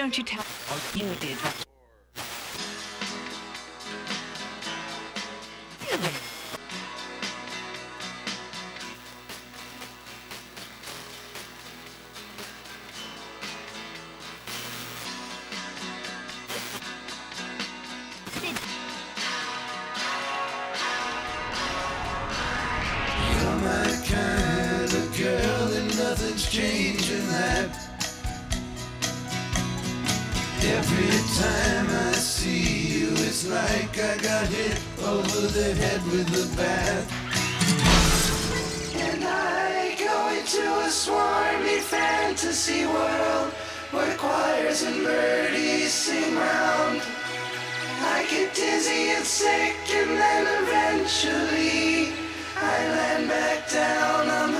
don't you tell you did? You're my kind of girl and nothing's changing that. Every time I see you, it's like I got hit over the head with a bat. And I go into a swarmy fantasy world where choirs and birdies sing round. I get dizzy and sick, and then eventually I land back down on